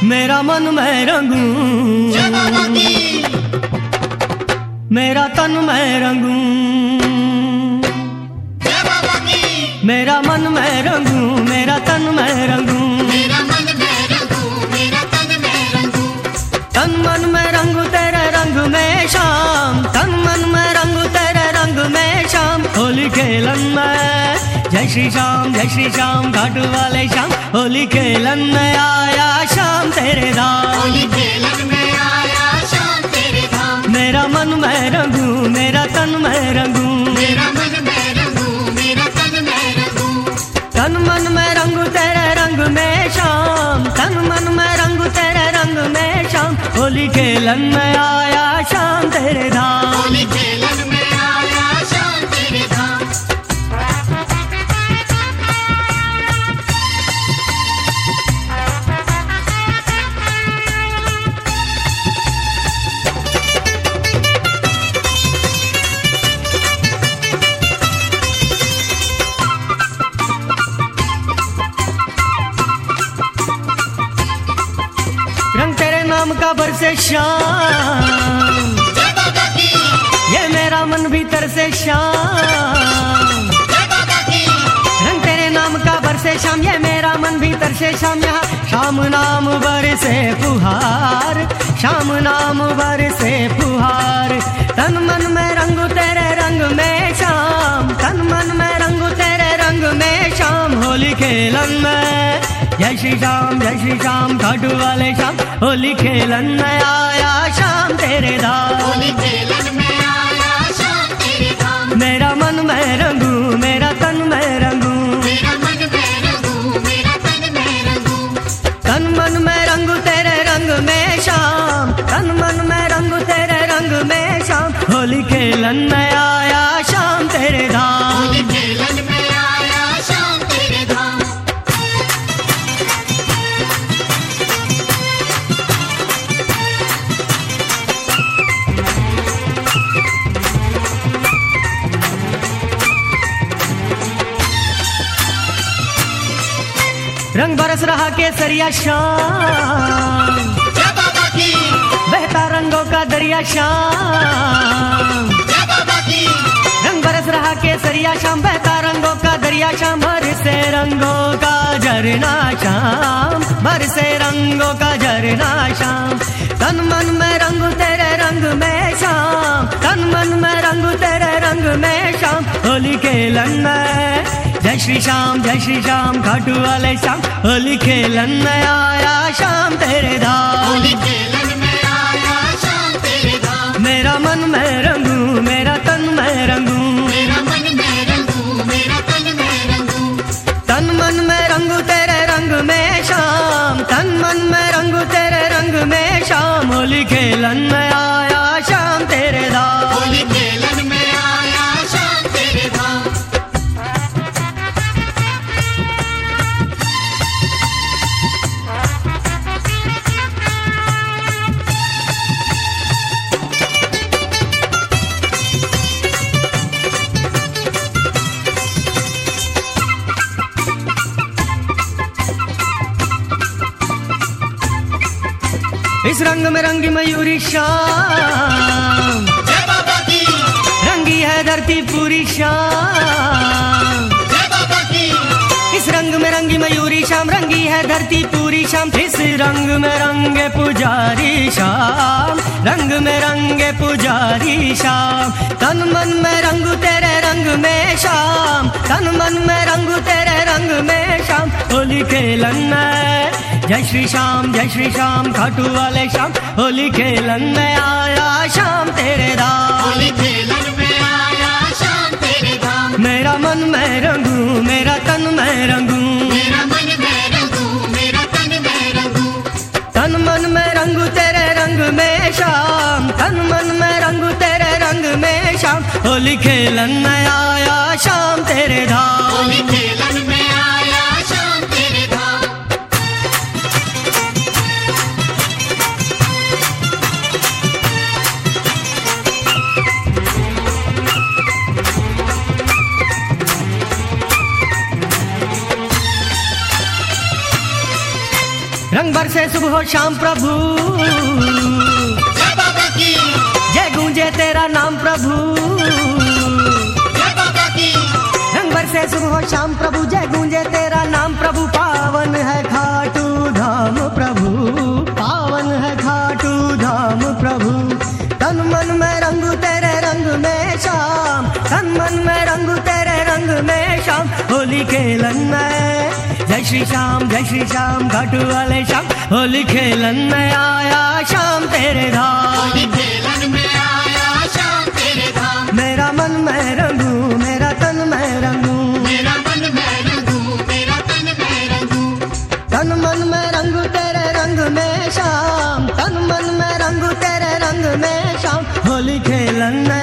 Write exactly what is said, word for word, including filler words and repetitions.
मेरा मन मैं रंगूं, मेरा तन मैं रंगूं, मेरा मन मैं रंगूं, मेरा तन मैं रंगूं, तन मन में रंगू तेरे रंग में शाम, तन मन में रंगू तेरे रंग में शाम। होली खेलन में जय श्री श्याम, जय श्री श्याम घाट वाले श्याम। होली खेलन में आया शाम तेरे धाम, होली खेलन में आया शाम तेरे धाम। मेरा मन मैं रंगूं, मेरा तन मैं रंगूं, मेरा मन मैं रंगूं, मेरा तन मैं रंगूं, तन मन में रंगू तेरे रंग में शाम, तन मन में रंगू तेरे रंग में शाम। होली खेलन में आया शाम तेरे धाम, होली खेलन में आया शाम तेरे धाम। रंग तेरे नाम का बरसे शाम, जय बाबा की, ये मेरा मन भीतर से शाम। जय बाबा की, रंग तेरे नाम का बरसे शाम, ये मेरा मन भीतर से शाम। यहाँ शाम नाम बरसे फुहार, शाम नाम बरसे फुहार। तन मन में रंगू तेरे रंग में शाम, तन मन में रंगू तेरे रंग में शाम। होली खेलन में जय श्री श्याम, जय श्री श्याम घाट वाले श्याम। होली खेलन में आया शाम तेरे धाम, होली खेलन में आया शाम तेरे धाम। मेरा मन मैं रंगूं, मेरा तन मैं रंगूं, मेरा मन मैं रंगूं, मेरा तन मैं रंगूं, तन मन में रंगू तेरे रंग में शाम, तन मन में रंगू तेरे रंग में शाम। होली खेलन में आया शाम तेरे धाम, होली खेलन में आया शाम तेरे धाम। रंग बरस रहा केसरिया शाम, जय बाबा की, बहता रंगों का दरिया शाम। जय बाबा की, रंग बरस रहा केसरिया शाम, बहता रंगों का दरिया शाम। बरसे रंगों का झरना शाम, बरसे रंगों का झरना शाम। तन मन में रंगू तेरे रंग में शाम, तन मन में रंगू तेरे रंग में शाम। होली खेलन में जय श्री श्याम, जय श्री श्याम घाट वाले श्याम। होली खेलन में आया शाम तेरे धाम, होली खेलन में आया शाम तेरे धाम। मेरा मन मैं रंगूं, मेरा तन मैं रंगूं, मेरा मन मैं रंगूं, मेरा तन मैं रंगूं, तन मन में रंगू तेरे रंग में शाम, तन मन में रंगू तेरे रंग में शाम। होली खेलन में आया शाम तेरे धाम, होली खेलन में आया शाम तेरे धाम। इस रंग में रंगी मयूरी शाम, जय बाबा की, रंगी है धरती पूरी शाम। जय बाबा की, इस रंग में रंगी मयूरी शाम, रंगी है धरती पूरी शाम। इस रंग में रंगे पुजारी शाम, रंग में रंगे पुजारी शाम। तन मन में रंगू तेरे रंग में शाम, तन मन में रंगू तेरे रंग में शाम। होली खेलन में जय श्री श्याम, जय श्री श्याम घाट वाले श्याम। होली खेलन में आया शाम तेरे धाम, होली खेलन में आया शाम तेरे धाम। मेरा मन मैं रंगूं, मेरा तन मैं रंगूं, मेरा मन मैं रंगूं, मेरा तन मैं रंगूं, तन मन में रंगू तेरे रंग में शाम, तन मन में रंगू तेरे रंग में शाम। होली खेलन में आया शाम तेरे धाम, होली खेलन में आया शाम तेरे धाम। रंग बरसे सुबह हो शाम प्रभु, जय बाबा की, जय गूंजे तेरा नाम प्रभु। जय बाबा की, रंग बरसे सुबह हो शाम प्रभु, जय गूंजे तेरा नाम प्रभु। पावन है खाटू धाम प्रभु, पावन है खाटू धाम प्रभु। तन मन में रंगू तेरे रंग में शाम, तन मन में रंगू तेरे रंग में शाम। होली खेलन में जय श्री श्याम, जय श्री श्याम घाटू वाले श्याम। होली खेलन में आया शाम तेरे धाम, होली खेलन में आया शाम तेरे धाम। मेरा मन में रंगू, मेरा तन में रंगू, मेरा मन में रंगू, मेरा तन में रंगू। तन मन में रंगू तेरे रंग में शाम, तन मन में रंगू तेरे रंग में शाम। होली खेलन में